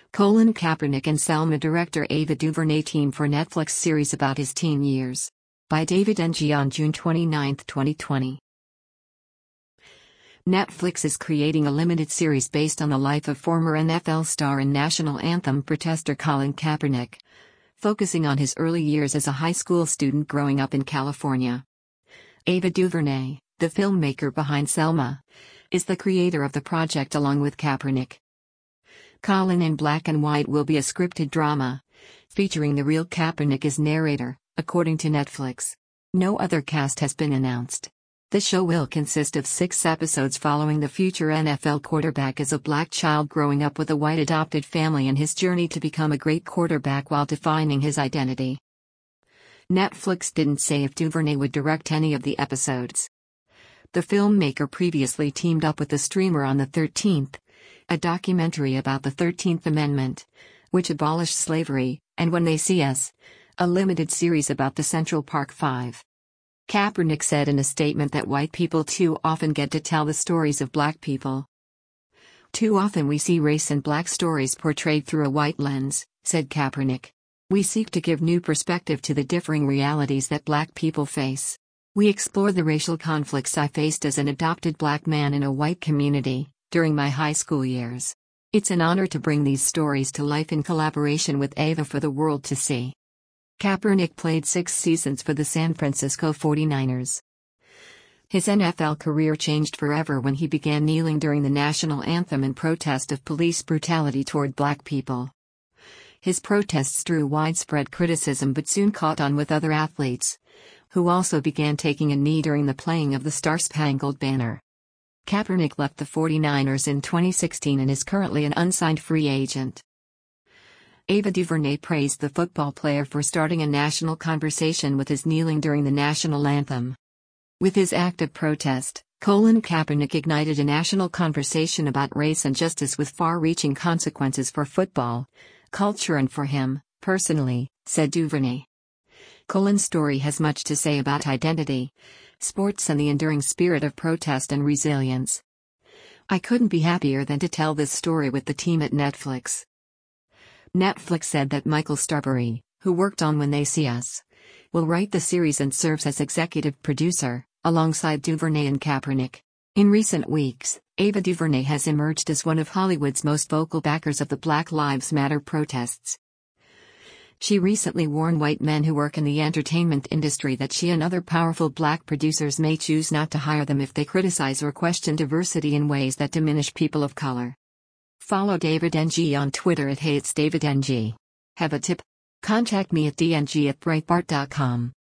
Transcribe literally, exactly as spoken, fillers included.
Colin Kaepernick and Selma director Ava DuVernay team for Netflix series about his teen years. By David Ng on June twenty-ninth, twenty twenty. Netflix is creating a limited series based on the life of former N F L star and national anthem protester Colin Kaepernick, focusing on his early years as a high school student growing up in California. Ava DuVernay, the filmmaker behind Selma, is the creator of the project along with Kaepernick. Colin in Black and White will be a scripted drama, featuring the real Kaepernick as narrator, according to Netflix. No other cast has been announced. The show will consist of six episodes following the future N F L quarterback as a black child growing up with a white adopted family and his journey to become a great quarterback while defining his identity. Netflix didn't say if DuVernay would direct any of the episodes. The filmmaker previously teamed up with the streamer on the thirteenth, a documentary about the thirteenth Amendment, which abolished slavery, and When They See Us, a limited series about the Central Park Five. Kaepernick said in a statement that white people too often get to tell the stories of black people. Too often we see race and black stories portrayed through a white lens, said Kaepernick. We seek to give new perspective to the differing realities that black people face. We explore the racial conflicts I faced as an adopted black man in a white community during my high school years. It's an honor to bring these stories to life in collaboration with Ava for the world to see. Kaepernick played six seasons for the San Francisco forty-niners. His N F L career changed forever when he began kneeling during the national anthem in protest of police brutality toward black people. His protests drew widespread criticism but soon caught on with other athletes, who also began taking a knee during the playing of the Star-Spangled Banner. Kaepernick left the forty-niners in twenty sixteen and is currently an unsigned free agent. Ava DuVernay praised the football player for starting a national conversation with his kneeling during the national anthem. With his act of protest, Colin Kaepernick ignited a national conversation about race and justice with far-reaching consequences for football, culture and for him, personally, said DuVernay. Colin's story has much to say about identity, sports and the enduring spirit of protest and resilience. I couldn't be happier than to tell this story with the team at Netflix. Netflix said that Michael Starbury, who worked on When They See Us, will write the series and serves as executive producer, alongside DuVernay and Kaepernick. In recent weeks, Ava DuVernay has emerged as one of Hollywood's most vocal backers of the Black Lives Matter protests. She recently warned white men who work in the entertainment industry that she and other powerful black producers may choose not to hire them if they criticize or question diversity in ways that diminish people of color. Follow David Ng on Twitter at Hey It's David Ng. Have a tip? Contact me at d n g at breitbart dot com.